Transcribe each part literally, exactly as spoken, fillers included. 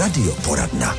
Radioporadna.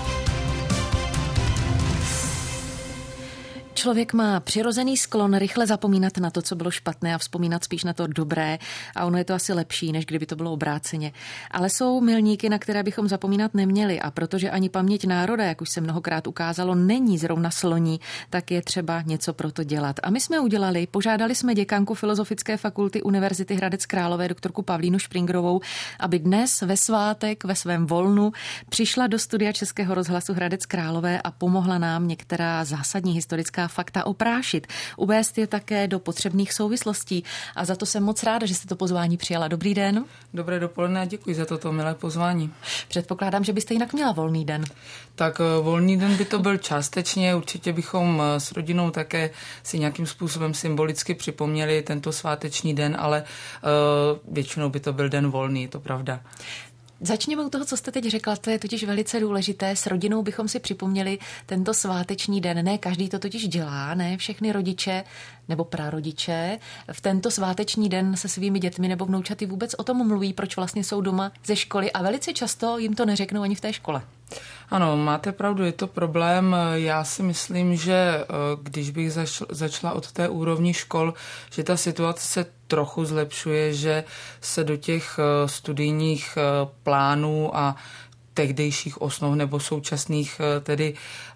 Člověk má přirozený sklon rychle zapomínat na to, co bylo špatné a vzpomínat spíš na to dobré a ono je to asi lepší, než kdyby to bylo obráceně. Ale jsou milníky, na které bychom zapomínat neměli a protože ani paměť národa, jak už se mnohokrát ukázalo, není zrovna sloní, tak je třeba něco pro to dělat. A my jsme udělali, požádali jsme děkanku Filozofické fakulty Univerzity Hradec Králové, doktorku Pavlínu Špringrovou, aby dnes ve svátek ve svém volnu přišla do studia Českého rozhlasu Hradec Králové a pomohla nám některá zásadní historická fakta oprášit, uvést je také do potřebných souvislostí a za to jsem moc ráda, že jste to pozvání přijala. Dobrý den. Dobré dopoledne a děkuji za toto milé pozvání. Předpokládám, že byste jinak měla volný den. Tak volný den by to byl částečně, určitě bychom s rodinou také si nějakým způsobem symbolicky připomněli tento sváteční den, ale uh, většinou by to byl den volný, je to pravda. Začněme u toho, co jste teď řekla, to je totiž velice důležité. S rodinou bychom si připomněli tento sváteční den. Ne každý to totiž dělá, ne všechny rodiče nebo prarodiče v tento sváteční den se svými dětmi nebo vnoučaty vůbec o tom mluví, proč vlastně jsou doma ze školy a velice často jim to neřeknou ani v té škole. Ano, máte pravdu, je to problém. Já si myslím, že když bych začala od té úrovni škol, že ta situace se trochu zlepšuje, že se do těch studijních plánů a tehdejších osnov nebo současných tedy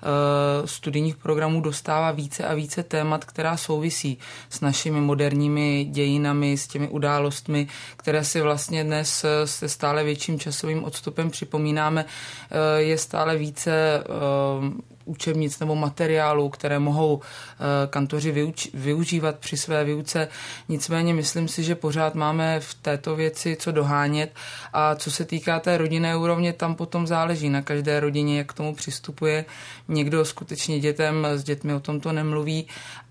uh, studijních programů dostává více a více témat, která souvisí s našimi moderními dějinami, s těmi událostmi, které si vlastně dnes se stále větším časovým odstupem připomínáme. Uh, je stále více uh, učebnic nebo materiálů, které mohou uh, kantoři vyuč- využívat při své výuce. Nicméně myslím si, že pořád máme v této věci co dohánět a co se týká té rodinné úrovně, tam potom záleží na každé rodině, jak k tomu přistupuje. Někdo skutečně dětem s dětmi o tomto nemluví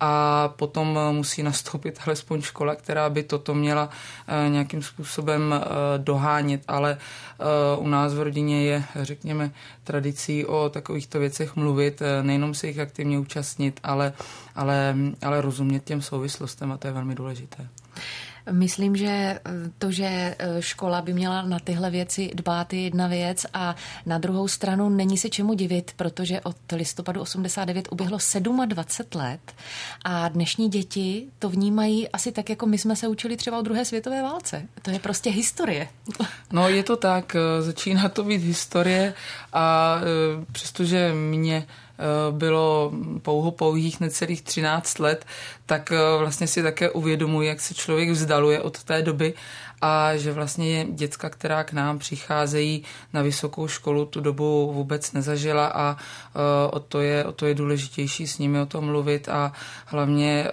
a potom musí nastoupit alespoň škola, která by toto měla uh, nějakým způsobem uh, dohánět, ale uh, u nás v rodině je, řekněme, tradicí o takovýchto věcech mluvit, nejenom se jich aktivně účastnit, ale, ale, ale rozumět těm souvislostem a to je velmi důležité. Myslím, že to, že škola by měla na tyhle věci dbát, je jedna věc a na druhou stranu není se čemu divit, protože od listopadu osmdesát devět uběhlo dvacet sedm let a dnešní děti to vnímají asi tak, jako my jsme se učili třeba o druhé světové válce. To je prostě historie. No je to tak, začíná to být historie a přestože mě bylo pouho pouhých necelých třináct let, tak vlastně si také uvědomuji, jak se člověk vzdaluje od té doby a že vlastně je děcka, která k nám přicházejí na vysokou školu, tu dobu vůbec nezažila a o to je, o to je důležitější s nimi o tom mluvit a hlavně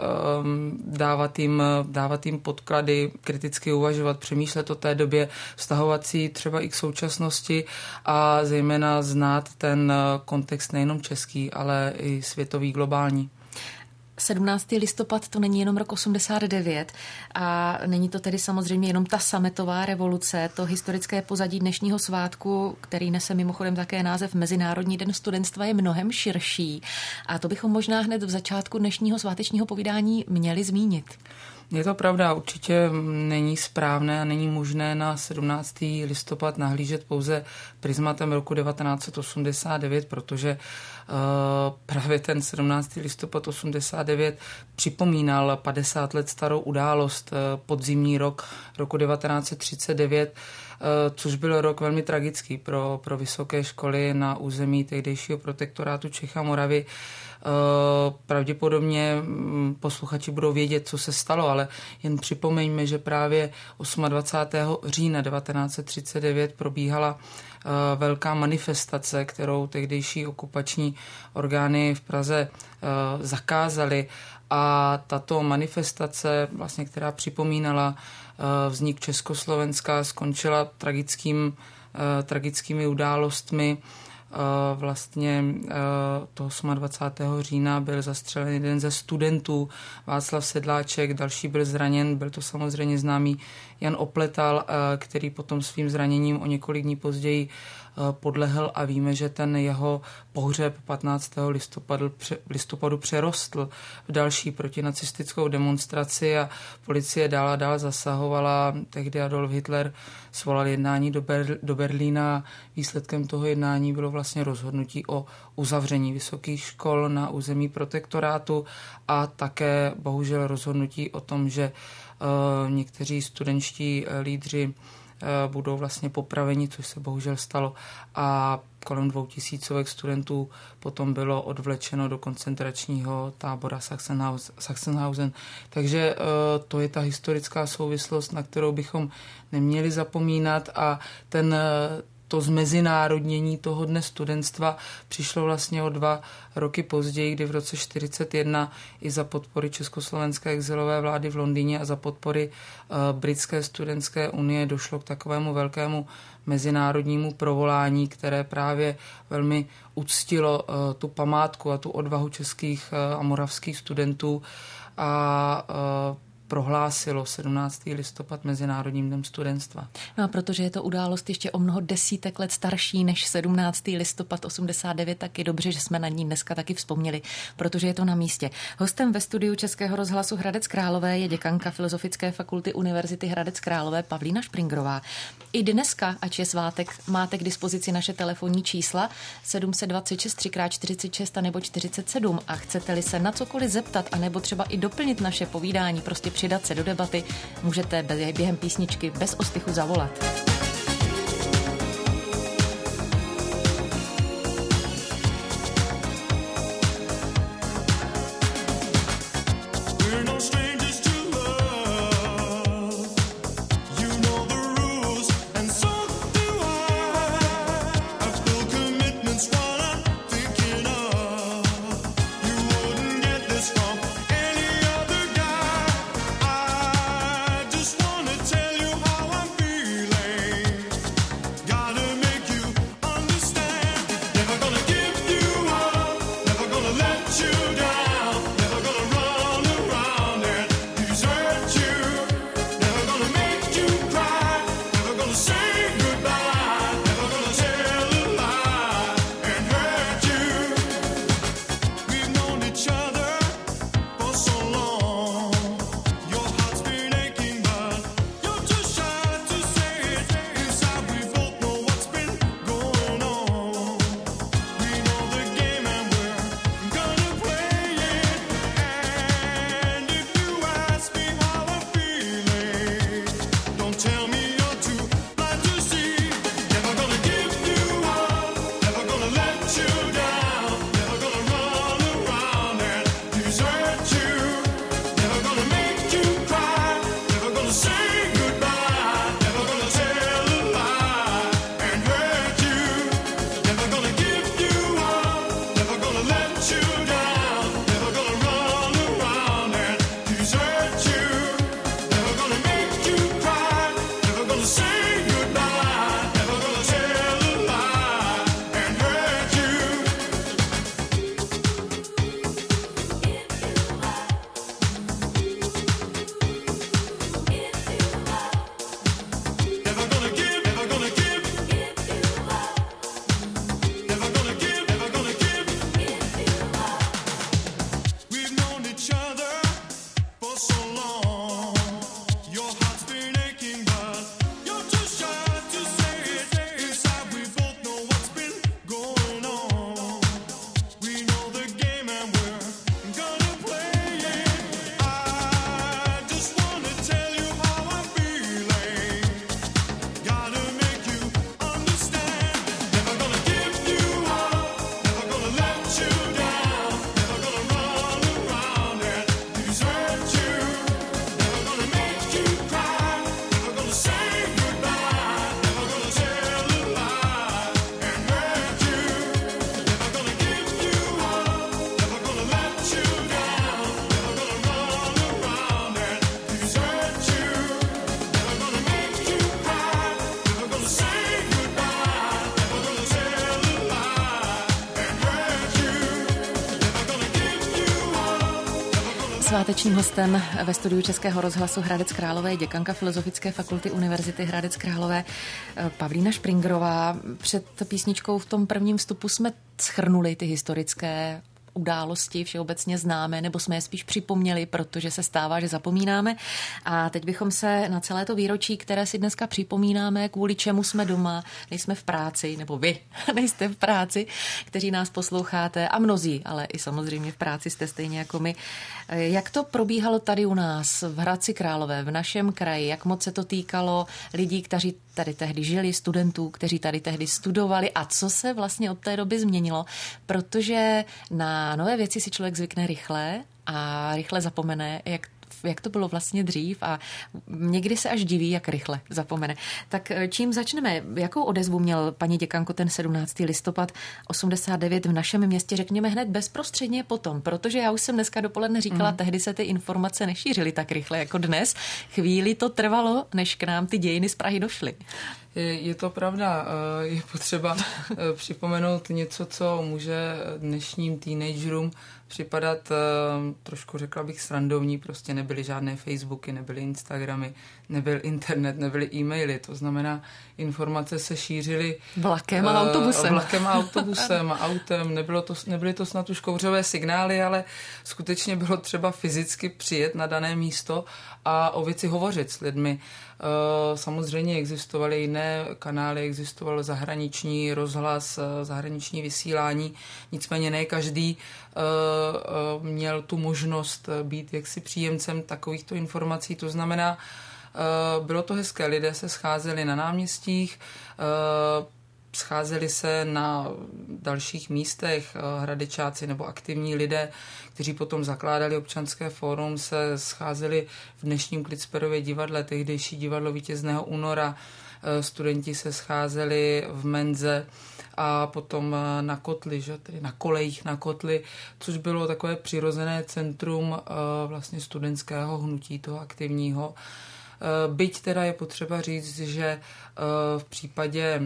dávat jim, dávat jim podklady, kriticky uvažovat, přemýšlet o té době, vztahovat si třeba i k současnosti a zejména znát ten kontext nejenom český, ale i světový, globální. sedmnáctého listopad to není jenom rok osmdesát devět a není to tedy samozřejmě jenom ta sametová revoluce, to historické pozadí dnešního svátku, který nese mimochodem také název Mezinárodní den studentstva, je mnohem širší a to bychom možná hned v začátku dnešního svátečního povídání měli zmínit. Je to pravda, určitě není správné a není možné na sedmnáctého listopad nahlížet pouze prismatem roku devatenáct set osmdesát devět, protože uh, právě ten sedmnáctého listopad osmdesát devět připomínal padesát let starou událost, uh, podzimní rok roku devatenáct set třicet devět, uh, což byl rok velmi tragický pro, pro vysoké školy na území tehdejšího protektorátu Čech a Moravy. Pravděpodobně posluchači budou vědět, co se stalo, ale jen připomeňme, že právě dvacátého osmého října devatenáct set třicet devět probíhala velká manifestace, kterou tehdejší okupační orgány v Praze zakázaly a tato manifestace, vlastně, která připomínala vznik Československa, skončila tragickým, tragickými událostmi. vlastně toho dvacátého osmého října byl zastřelen jeden ze studentů, Václav Sedláček, další byl zraněn, byl to samozřejmě známý Jan Opletal, který potom svým zraněním o několik dní později podlehl a víme, že ten jeho pohřeb patnáctého listopadu, listopadu přerostl v další protinacistickou demonstraci a policie dál a dál zasahovala. Tehdy Adolf Hitler svolal jednání do, Ber- do Berlína. Výsledkem toho jednání bylo vlastně rozhodnutí o uzavření vysokých škol na území protektorátu a také bohužel rozhodnutí o tom, že uh, někteří studentští lídři budou vlastně popraveni, což se bohužel stalo a kolem dvou tisícovek studentů potom bylo odvlečeno do koncentračního tábora Sachsenhausen. Takže to je ta historická souvislost, na kterou bychom neměli zapomínat a ten to zmezinárodnění toho dne studentstva přišlo vlastně o dva roky později, kdy v roce čtyřicet jedna i za podpory Československé exilové vlády v Londýně a za podpory uh, Britské studentské unie došlo k takovému velkému mezinárodnímu provolání, které právě velmi uctilo uh, tu památku a tu odvahu českých uh, a moravských studentů a uh, prohlásilo sedmnáctého listopad Mezinárodním dnem studentstva. No a protože je to událost ještě o mnoho desítek let starší než sedmnáctého listopad osmdesát devět, tak je dobře, že jsme na ní dneska taky vzpomněli, protože je to na místě. Hostem ve studiu Českého rozhlasu Hradec Králové je děkanka Filozofické fakulty Univerzity Hradec Králové Pavlína Špringrová. I dneska, ač je svátek, máte k dispozici naše telefonní čísla sedm set dvacet šest tři krát čtyřicet šest a nebo čtyřicet sedm a chcete-li se na cokoliv zeptat a nebo třeba i doplnit naše povídání, prostě přidat se do debaty, můžete během písničky bez ostychu zavolat. Just wanna tell you how I'm feeling. svátečním hostem ve studiu Českého rozhlasu Hradec Králové je děkanka Filozofické fakulty Univerzity Hradec Králové Pavlína Špringrová. Před písničkou v tom prvním vstupu jsme shrnuli ty historické události všeobecně známe, nebo jsme je spíš připomněli, protože se stává, že zapomínáme. A teď bychom se na celé to výročí, které si dneska připomínáme, kvůli čemu jsme doma, nejsme v práci, nebo vy nejste v práci, kteří nás posloucháte, a mnozí, ale i samozřejmě v práci jste stejně jako my. Jak to probíhalo tady u nás v Hradci Králové, v našem kraji? Jak moc se to týkalo lidí, kteří tady tehdy žili, studentů, kteří tady tehdy studovali, a co se vlastně od té doby změnilo? Protože na nové věci si člověk zvykne rychle a rychle zapomene, jak jak to bylo vlastně dřív, a někdy se až diví, jak rychle zapomene. Tak čím začneme? Jakou odezvu měl, paní děkanko, ten sedmnáctého listopadu osmdesát devět v našem městě, řekněme hned bezprostředně potom? Protože já už jsem dneska dopoledne říkala, mm. tehdy se ty informace nešířily tak rychle jako dnes. Chvíli to trvalo, než k nám ty dějiny z Prahy došly. Je, je to pravda. Je potřeba připomenout něco, co může dnešním teenagerům připadat trošku, řekla bych, srandovní. Prostě nebyly žádné Facebooky, nebyly Instagramy, nebyl internet, nebyly e-maily. To znamená, informace se šířily vlakem a autobusem. Vlakem a autobusem a autem. Nebylo to, nebyly to snad už kouřové signály, ale skutečně bylo třeba fyzicky přijet na dané místo a o věci hovořit s lidmi. Samozřejmě existovaly jiné kanály, existoval zahraniční rozhlas, zahraniční vysílání, nicméně ne každý měl tu možnost být jaksi příjemcem takovýchto informací. To znamená, bylo to hezké, lidé se scházeli na náměstích, scházeli se na dalších místech, hradečáci nebo aktivní lidé, kteří potom zakládali občanské fórum, se scházeli v dnešním Klitsperově divadle, tehdejší divadlo Vítězného února. Studenti se scházeli v Menze a potom na Kotli, že? Tedy na kolejích na Kotli, což bylo takové přirozené centrum vlastně studentského hnutí, toho aktivního. Byť teda je potřeba říct, že v případě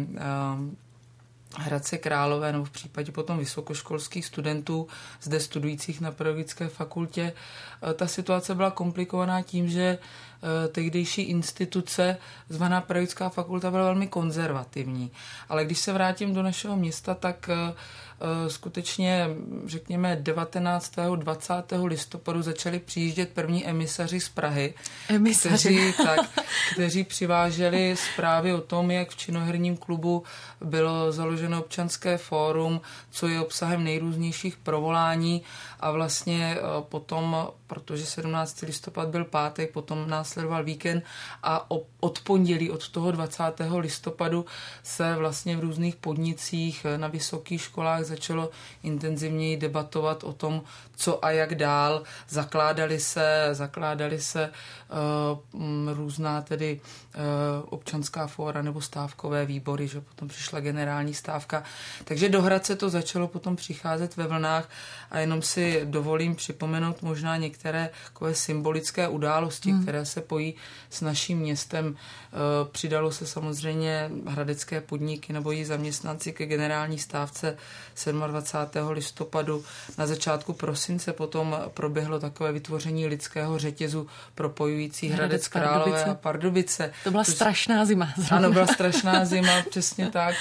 Hradce Králové nebo v případě potom vysokoškolských studentů zde studujících na pedagogické fakultě, ta situace byla komplikovaná tím, že tehdejší instituce zvaná pedagogická fakulta byla velmi konzervativní. Ale když se vrátím do našeho města, tak skutečně, řekněme, devatenáctého dvacátého listopadu začali přijíždět první emisaři z Prahy, kteří, tak, kteří přiváželi zprávy o tom, jak v činoherním klubu bylo založeno občanské fórum, co je obsahem nejrůznějších provolání, a vlastně potom, protože sedmnáctého listopad byl pátek, potom následoval víkend a od pondělí, od toho dvacátého listopadu se vlastně v různých podnicích na vysokých školách začalo intenzivněji debatovat o tom, co a jak dál. Zakládali se, zakládali se uh, různá tedy uh, občanská fóra nebo stávkové výbory, že potom přišla generální stávka. Takže do Hradce to začalo potom přicházet ve vlnách a jenom si dovolím připomenout možná některé takové symbolické události, hmm. které se pojí s naším městem. Uh, přidalo se samozřejmě hradecké podniky nebo její zaměstnanci ke generální stávce dvacátého sedmého listopadu. Na začátku prosince potom proběhlo takové vytvoření lidského řetězu propojující Hradec Králové a Pardubice. To byla to, strašná zima. Zrovna. Ano, byla strašná zima, přesně tak.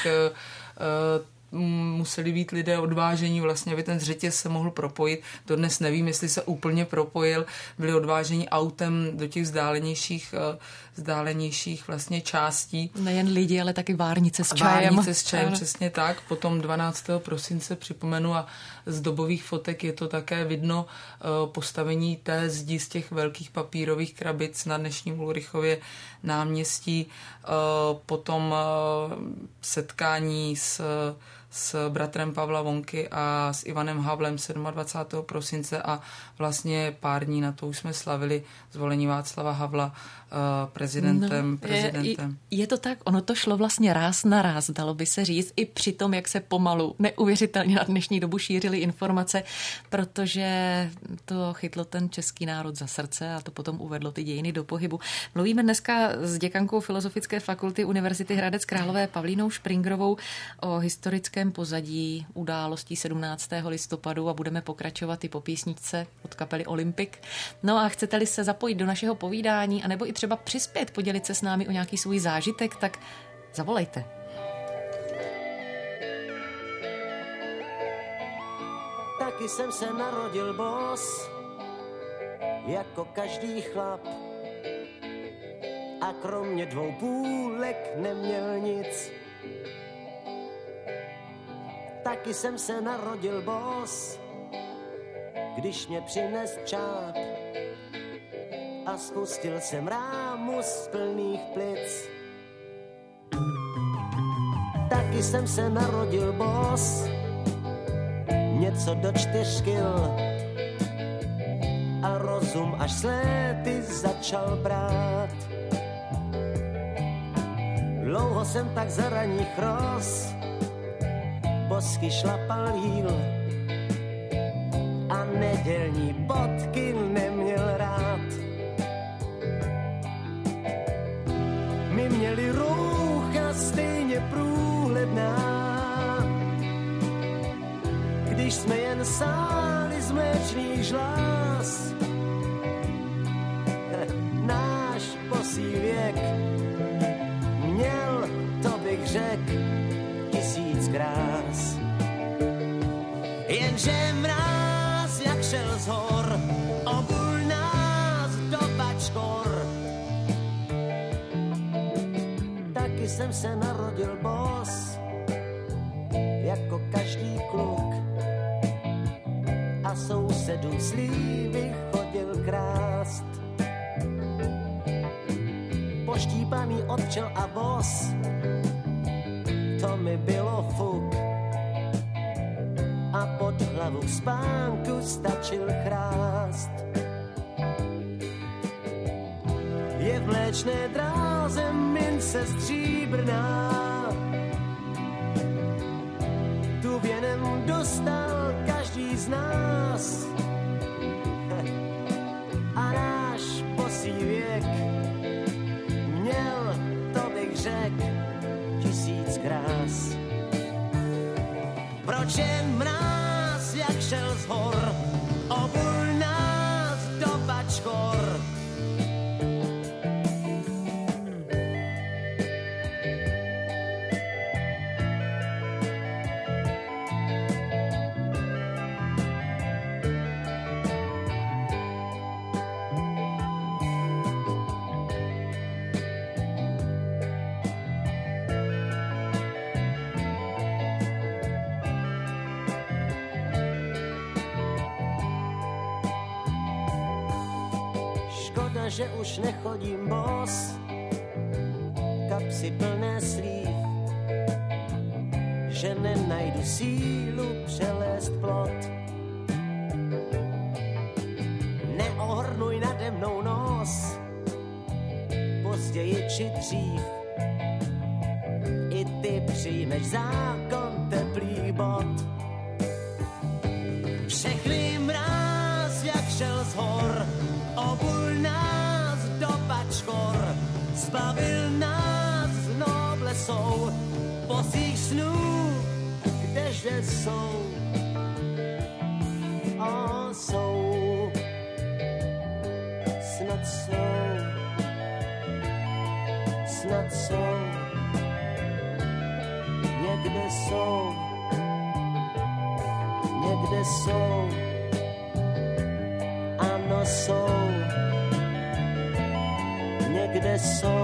Museli být lidé odvážení vlastně, aby ten řetěz se mohl propojit. Dodnes nevím, jestli se úplně propojil. Byli odváženi autem do těch vzdálenějších, vzdálenějších vlastně částí. Nejen lidi, ale taky várnice s čajem. Várnice s čajem, přesně tak. Potom dvanáctého prosince připomenu, a z dobových fotek je to také vidno, postavení té zdi z těch velkých papírových krabic na dnešním Ulrichově náměstí. Potom setkání s s bratrem Pavla Vonky a s Ivanem Havlem dvacátého sedmého prosince a vlastně pár dní na to už jsme slavili zvolení Václava Havla uh, prezidentem. No, prezidentem. Je, je to tak, ono to šlo vlastně ráz na ráz, dalo by se říct, i při tom, jak se pomalu neuvěřitelně na dnešní dobu šířily informace, protože to chytlo ten český národ za srdce a to potom uvedlo ty dějiny do pohybu. Mluvíme dneska s děkankou Filozofické fakulty Univerzity Hradec Králové Pavlínou Špringrovou o historické historickém pozadí událostí sedmnáctého listopadu a budeme pokračovat i po písničce od kapely Olympic. No a chcete-li se zapojit do našeho povídání, anebo i třeba přispět, podělit se s námi o nějaký svůj zážitek, tak zavolejte. Taky jsem se narodil bos, jako každý chlap. A kromě dvou půlek neměl nic. Taky jsem se narodil bos, když mě přines čáp. A spustil jsem rámu z plných plic. Taky jsem se narodil bos, něco do čtyř kil. A rozum až s léty začal brát. Dlouho jsem tak za raních roz, bosky šlapal jíl a nedělní bodky neměl rád. My měli roucha stejně průhledná, když jsme jen sáli z mléčných žláz. Náš bosý věk měl, to bych řekl, tisíc krás. Jenže mráz, jak šel z hor, obul nás do bačkor. Taky jsem se narodil bos, jako každý kluk. A sousedům slívy chodil krást. Poštípaný od včel a vos, to mi bylo fuk. A pod hlavu k spánku stačil chrást. Je v mléčné dráze mince stříbrná, tu věnem dostal každý z nás. A náš bosý věk měl, to bych řekl, tisíc krás. Proč jen mráz, jak šel z hor, obul nás do bačkor. Že už nechodím bos, kapsy plné slív, že nenajdu sílu přelézt plot. Neohrnuj nade mnou nos, později či dřív, i ty přijmeš zákon teplých bot. Všechny mráz, jak šel z hor, obul nás do bačkor, zbavil nás noblesou, bosých snů, kdeže jsou, o jsou, snad jsou, snad jsou, někde jsou, někde jsou, ano jsou. Někde jsou,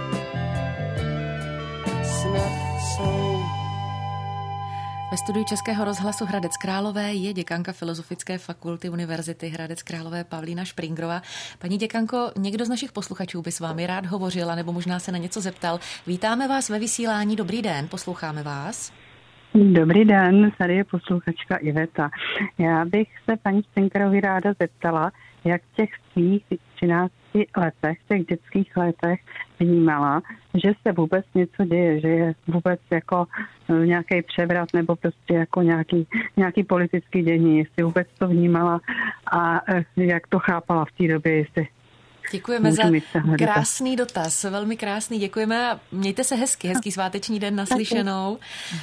snad jsou. Ve studiu Českého rozhlasu Hradec Králové je děkanka Filozofické fakulty Univerzity Hradec Králové Pavlína Špríngerová. Paní děkanko, někdo z našich posluchačů by s vámi rád hovořil, nebo možná se na něco zeptal. Vítáme vás ve vysílání, dobrý den, posloucháme vás. Dobrý den, tady je posluchačka Iveta. Já bych se paní Špríngerové ráda zeptala, jak v těch svých třinácti letech, v těch dětských letech vnímala, že se vůbec něco děje, že je vůbec jako nějaký převrat nebo prostě jako nějaký, nějaký politický dění, jestli vůbec to vnímala a jak to chápala v té době, jestli Děkujeme za krásný dotaz, velmi krásný, děkujeme a mějte se hezky, hezký sváteční den naslyšenou.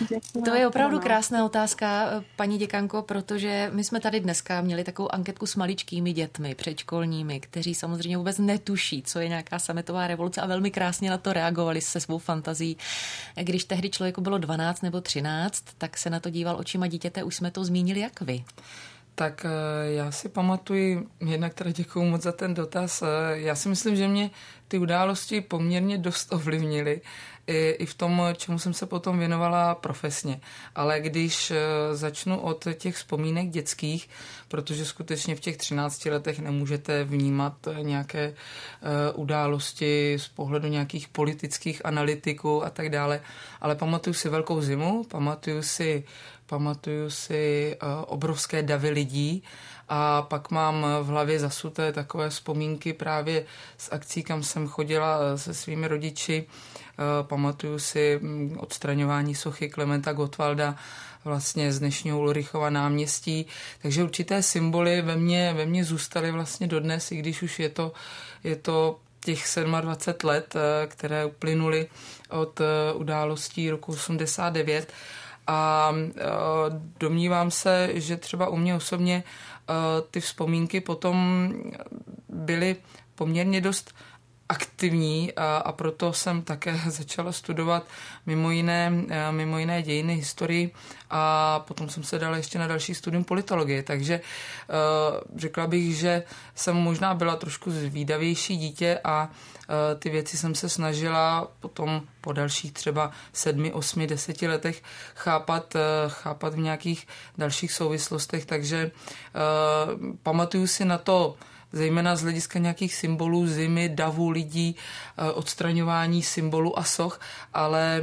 To je opravdu krásná otázka, paní děkanko, protože my jsme tady dneska měli takovou anketku s maličkými dětmi, předškolními, kteří samozřejmě vůbec netuší, co je nějaká sametová revoluce a velmi krásně na to reagovali se svou fantazí. Když tehdy člověku bylo dvanáct nebo třináct, tak se na to díval očima dítěte, už jsme to zmínili, jak vy. Tak já si pamatuji, jednak teda děkuju moc za ten dotaz, já si myslím, že mě ty události poměrně dost ovlivnily i, i v tom, čemu jsem se potom věnovala profesně. Ale když začnu od těch vzpomínek dětských, protože skutečně v těch třinácti letech nemůžete vnímat nějaké uh, události z pohledu nějakých politických analytiků a tak dále, ale pamatuju si velkou zimu, pamatuju si Pamatuju si uh, obrovské davy lidí a pak mám v hlavě zasuté takové vzpomínky právě z akcí, kam jsem chodila se svými rodiči. Uh, pamatuju si odstraňování sochy Klementa Gottwalda vlastně z dnešního Ulrichova náměstí. Takže určité symboly ve mně, ve mně zůstaly vlastně dodnes, i když už je to, je to těch dvacet sedm let, které uplynuly od událostí roku osmdesát devět. A domnívám se, že třeba u mě osobně ty vzpomínky potom byly poměrně dost aktivní a, a proto jsem také začala studovat mimo jiné, mimo jiné dějiny, historii a potom jsem se dala ještě na další studium politologie, takže uh, řekla bych, že jsem možná byla trošku zvídavější dítě a uh, ty věci jsem se snažila potom po dalších třeba sedmi, osmi, deseti letech chápat, uh, chápat v nějakých dalších souvislostech, takže uh, pamatuju si na to zejména z hlediska nějakých symbolů zimy, davu lidí, odstraňování symbolů a soch, ale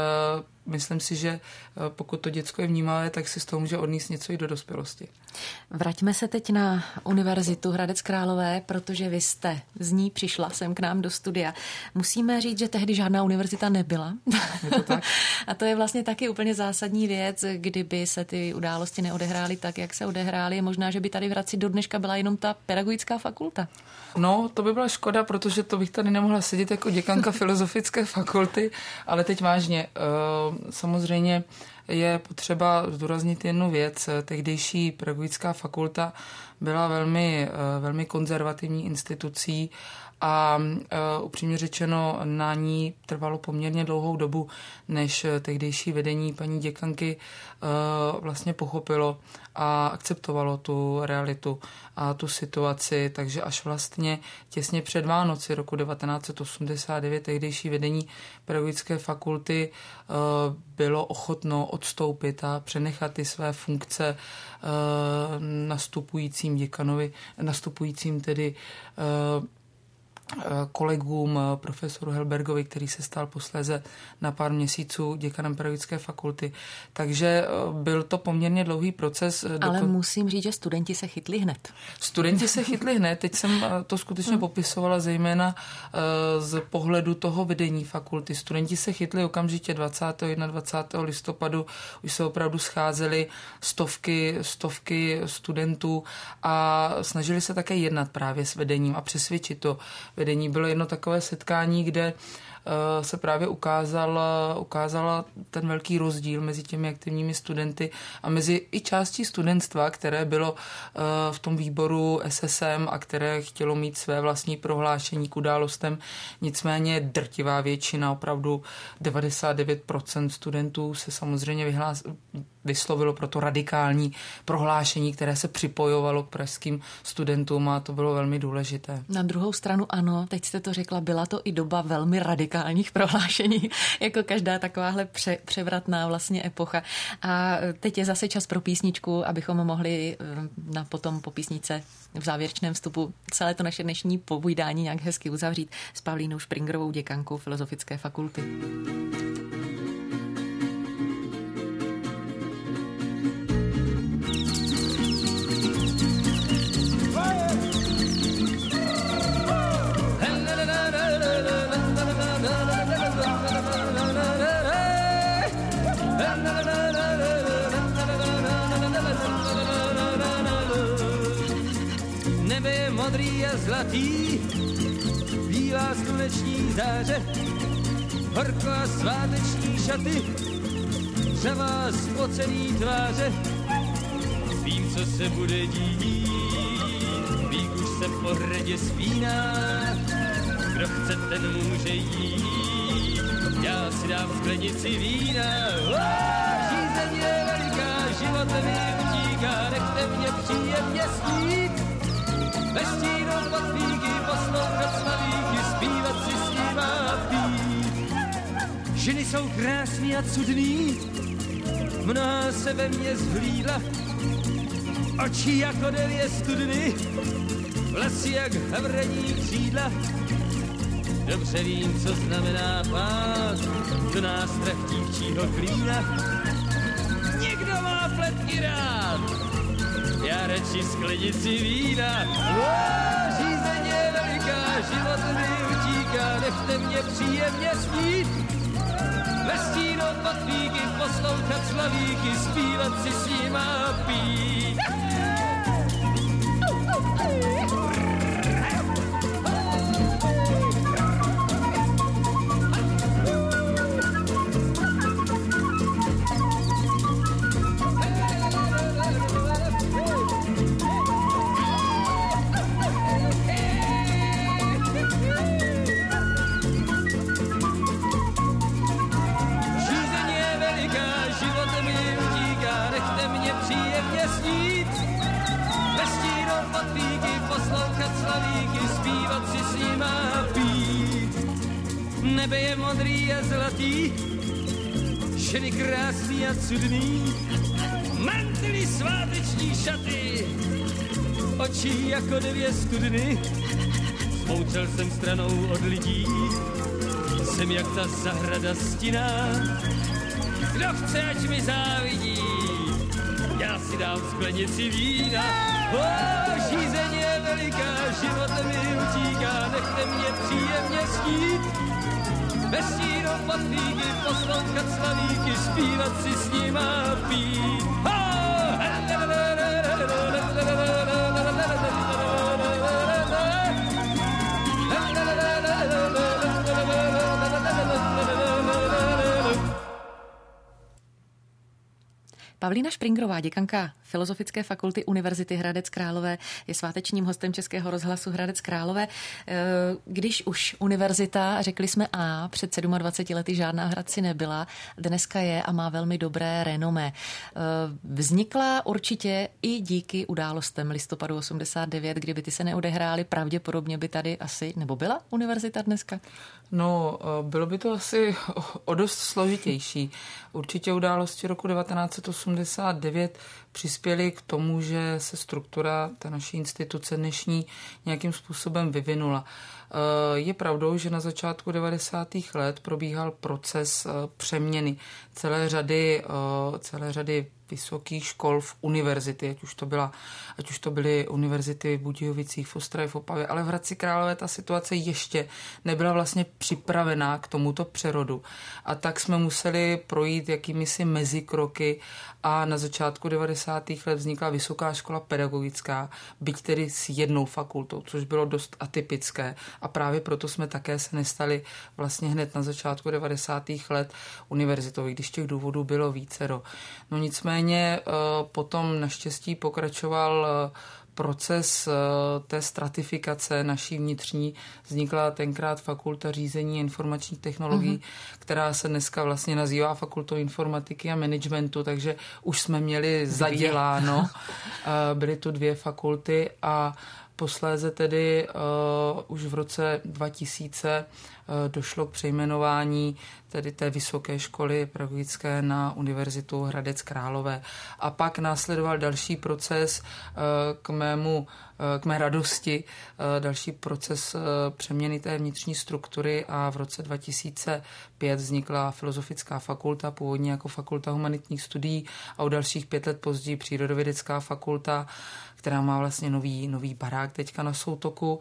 myslím si, že pokud to děcko je vnímavé, tak si z toho může odníst něco i do dospělosti. Vraťme se teď na Univerzitu Hradec Králové, protože vy jste z ní přišla sem k nám do studia. Musíme říct, že tehdy žádná univerzita nebyla. Je to tak? A to je vlastně taky úplně zásadní věc, kdyby se ty události neodehrály tak, jak se odehrály. Je možná, že by tady v Hradci do dneška byla jenom ta pedagogická fakulta. No, to by byla škoda, protože to bych tady nemohla sedět jako děkanka filozofické fakulty, ale teď vážně. Samozřejmě je potřeba zdůraznit jednu věc. Tehdejší pedagogická fakulta byla velmi, velmi konzervativní institucí a uh, upřímně řečeno na ní trvalo poměrně dlouhou dobu, než tehdejší vedení paní děkanky uh, vlastně pochopilo a akceptovalo tu realitu a tu situaci, takže až vlastně těsně před Vánoci roku devatenáct set osmdesát devět tehdejší vedení pedagogické fakulty uh, bylo ochotno odstoupit a přenechat ty své funkce uh, nastupujícím děkanovi, nastupujícím tedy uh, kolegům, profesoru Helbergovi, který se stal posléze na pár měsíců děkanem pedagogické fakulty. Takže byl to poměrně dlouhý proces. Ale dokon... musím říct, že studenti se chytli hned. Studenti se chytli hned. Teď jsem to skutečně hmm. popisovala zejména z pohledu toho vedení fakulty. Studenti se chytli okamžitě dvacátého jednadvacátého listopadu. Už se opravdu scházely stovky, stovky studentů a snažili se také jednat právě s vedením a přesvědčit to vedení. Bylo jedno takové setkání, kde se právě ukázal, ukázala ten velký rozdíl mezi těmi aktivními studenty a mezi i částí studentstva, které bylo v tom výboru S S M a které chtělo mít své vlastní prohlášení k událostem. Nicméně drtivá většina, opravdu devadesát devět procent studentů se samozřejmě vyhlás, vyslovilo pro to radikální prohlášení, které se připojovalo k pražským studentům a to bylo velmi důležité. Na druhou stranu ano, teď jste to řekla, byla to i doba velmi radikálních prohlášení, jako každá takováhle pře- převratná vlastně epocha. A teď je zase čas pro písničku, abychom mohli na potom po písnice v závěrečném vstupu celé to naše dnešní povídání nějak hezky uzavřít s Pavlínou Špringrovou, děkankou Filozofické fakulty. Nebe je modrý a zlatý, Zbíhá sluneční záře, horko a sváteční šaty, řavá spocený tváře. Vím, co se bude dít, vík už se po hradě spíná. Kdo chce, ten může jít, já si dám sklenici vína. Žízeň je veliká, život mi utíká, nechte mě příjemně snít. Ve stínu pod víky poslouchat slavíky, zpívat si s nima a pít. Ženy jsou krásný a cudný, mnoha se ve mně zhlídla, oči jako devě studny, vlasy jak havraní křídla. Dobře vím, co znamená pát do nástrah dívčího klína. Někdo má pletky rád, já radši sklenici vína. Žízeň je veliká, život mi utíká, nechte mě příjemně snít. Ve stínu pod víky poslouchat slavíky, zpívat si s nima a pít. Nebe je modrý a zlatý, ženy krásný a cudný, mantily sváteční šaty, oči jako dvě studny. Smoučel jsem stranou od lidí, jsem jak ta zahrada stinná. Kdo chce, ať mi závidí, já si dám sklenici vína. O, žízeň je veliká, život mi utíká, nechte mě příjemně snít. Ve stínu pod víky poslouchat slavíky, zpívat si s nima a pít. Pavlína Špringrová, děkanka Filozofické fakulty Univerzity Hradec Králové, je svátečním hostem Českého rozhlasu Hradec Králové. Když už univerzita, řekli jsme A, před dvaceti sedmi lety žádná v Hradci nebyla, dneska je a má velmi dobré renomé. Vznikla určitě i díky událostem listopadu osmdesát devět, kdyby ty se neodehrály, pravděpodobně by tady asi, nebo byla univerzita dneska? No, bylo by to asi o dost složitější. Určitě události roku devatenáct set osmdesát devět přispěly k tomu, že se struktura té naší instituce dnešní nějakým způsobem vyvinula. Je pravdou, že na začátku devadesátých let probíhal proces přeměny celé řady, celé řady vysokých škol v univerzity, ať už to byla, ať už to byly univerzity v Budějovicích, v Ostravě, v Opavě, ale v Hradci Králové ta situace ještě nebyla vlastně připravená k tomuto přerodu. A tak jsme museli projít jakýmisi mezikroky a na začátku devadesátých let vznikla Vysoká škola pedagogická, byť tedy s jednou fakultou, což bylo dost atypické. A právě proto jsme také se nestali vlastně hned na začátku devadesátých let univerzitou, i když těch důvodů bylo vícero. No nicméně potom naštěstí pokračoval proces té stratifikace naší vnitřní. Vznikla tenkrát fakulta řízení informačních technologií, mm-hmm. která se dneska vlastně nazývá fakultou informatiky a managementu, takže už jsme měli zaděláno. Byly tu dvě fakulty a posléze tedy uh, už v roce dva tisíce uh, došlo k přejmenování tedy té vysoké školy pedagogické na Univerzitu Hradec Králové. A pak následoval další proces uh, k mému, uh, k mé radosti, uh, další proces uh, přeměny té vnitřní struktury a v roce dva tisíce pět vznikla Filozofická fakulta, původně jako fakulta humanitních studií a o dalších pět let později Přírodovědecká fakulta, která má vlastně nový, nový barák teďka na Soutoku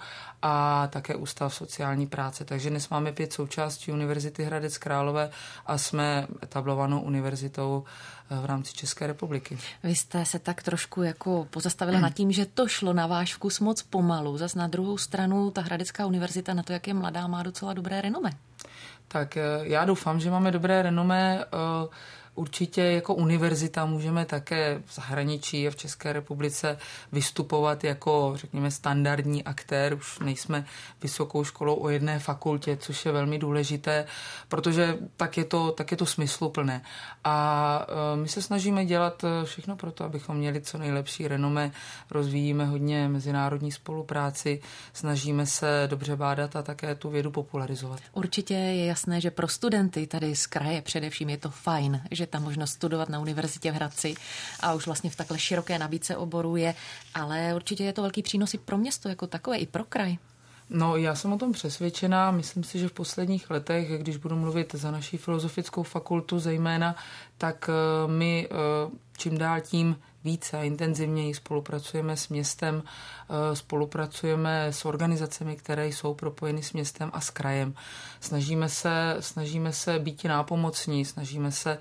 a také Ústav sociální práce. Takže dnes máme pět součástí Univerzity Hradec Králové a jsme etablovanou univerzitou v rámci České republiky. Vy jste se tak trošku jako pozastavila nad tím, že to šlo na váš náš vkus moc pomalu. Zas na druhou stranu ta Hradecká univerzita na to, jak je mladá, má docela dobré renomé. Tak já doufám, že máme dobré renomé. Určitě jako univerzita můžeme také v zahraničí a v České republice vystupovat jako, řekněme, standardní aktér. Už nejsme vysokou školou o jedné fakultě, což je velmi důležité, protože tak je to, tak je to smysluplné. A my se snažíme dělat všechno pro to, abychom měli co nejlepší renomé. Rozvíjíme hodně mezinárodní spolupráci, snažíme se dobře bádat a také tu vědu popularizovat. Určitě je jasné, že pro studenty tady z kraje především je to fajn, že ta možnost studovat na univerzitě v Hradci a už vlastně v takhle široké nabídce oborů je, ale určitě je to velký přínos i pro město jako takové, i pro kraj. No, já jsem o tom přesvědčená. Myslím si, že v posledních letech, když budu mluvit za naší filozofickou fakultu zejména, tak my čím dál tím více a intenzivněji spolupracujeme s městem, spolupracujeme s organizacemi, které jsou propojeny s městem a s krajem. Snažíme se, snažíme se být nápomocní, snažíme se,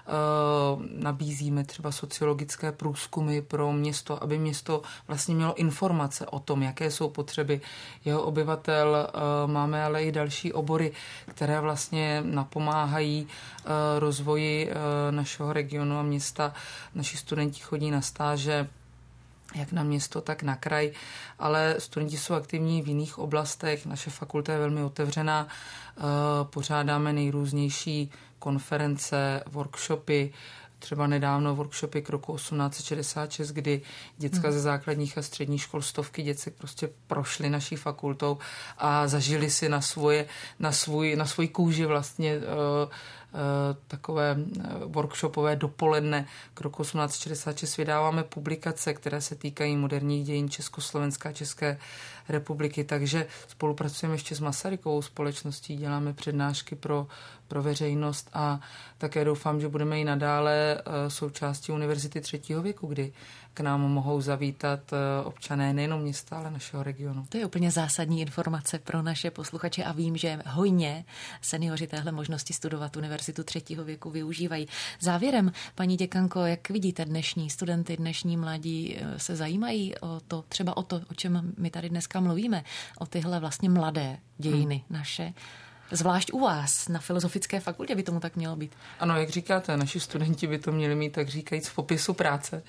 nabízíme třeba sociologické průzkumy pro město, aby město vlastně mělo informace o tom, jaké jsou potřeby jeho obyvatel. Máme ale i další obory, které vlastně napomáhají rozvoji našeho regionu a města. Naši studenti chodí na stáže jak na město, tak na kraj, ale studenti jsou aktivní v jiných oblastech. Naše fakulta je velmi otevřená, pořádáme nejrůznější konference, workshopy, třeba nedávno workshopy k roku osmnáct set šedesát šest, kdy děcka ze základních a středních škol, stovky děcek prostě prošly naší fakultou a zažili si na svoje, na svůj, na svůj kůži vlastně uh, uh, takové workshopové dopoledne. K roku osmnáct set šedesát šest vydáváme publikace, které se týkají moderních dějin Československa a České republiky, takže spolupracujeme ještě s Masarykovou společností, děláme přednášky pro, pro veřejnost a také doufám, že budeme i nadále součástí univerzity třetího věku, kdy k nám mohou zavítat občané nejenom města, ale našeho regionu. To je úplně zásadní informace pro naše posluchače a vím, že hojně seniori téhle možnosti studovat univerzitu třetího věku využívají. Závěrem, paní děkanko, jak vidíte dnešní studenty, dnešní mladí se zajímají o to, třeba o to, o čem my tady dneska mluvíme, o tyhle vlastně mladé dějiny hmm. naše. Zvlášť u vás na Filozofické fakultě by tomu tak mělo být. Ano, jak říkáte, naši studenti by to měli mít, tak říkajíc, v popisu práce.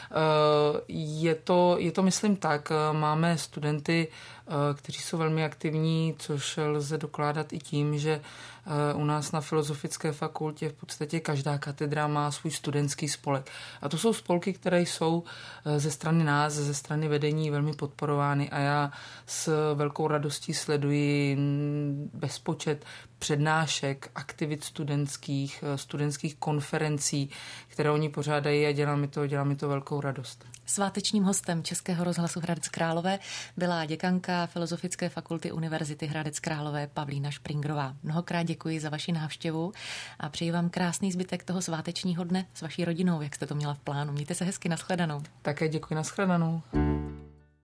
Je to, je to myslím tak, máme studenty, kteří jsou velmi aktivní, což lze dokládat i tím, že u nás na Filozofické fakultě v podstatě každá katedra má svůj studentský spolek. A to jsou spolky, které jsou ze strany nás, ze strany vedení velmi podporovány a já s velkou radostí sleduji bezpočet přednášek, aktivit studentských, studentských konferencí, které oni pořádají a dělá mi to, dělá mi to velkou radost. Svátečním hostem Českého rozhlasu Hradec Králové byla děkanka Filozofické fakulty Univerzity Hradec Králové Pavlína Špringrová. Mnohokrát děkuji za vaši návštěvu a přeji vám krásný zbytek toho svátečního dne s vaší rodinou, jak jste to měla v plánu. Mějte se hezky, nashledanou. Také děkuji, nashledanou.